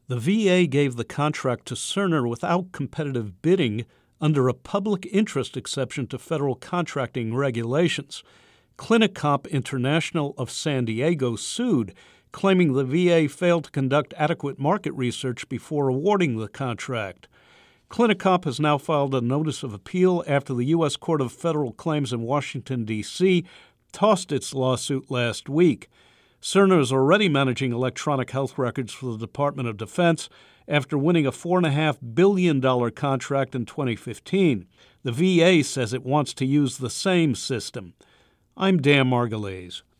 The VA gave the contract to Cerner without competitive bidding under a public interest exception to federal contracting regulations. Clinicomp International of San Diego sued, claiming the VA failed to conduct adequate market research before awarding the contract. Clinicomp has now filed a notice of appeal after the U.S. Court of Federal Claims in Washington, D.C. tossed its lawsuit last week. Cerner is already managing electronic health records for the Department of Defense after winning a $4.5 billion contract in 2015. The VA says it wants to use the same system. I'm Dan Margulies.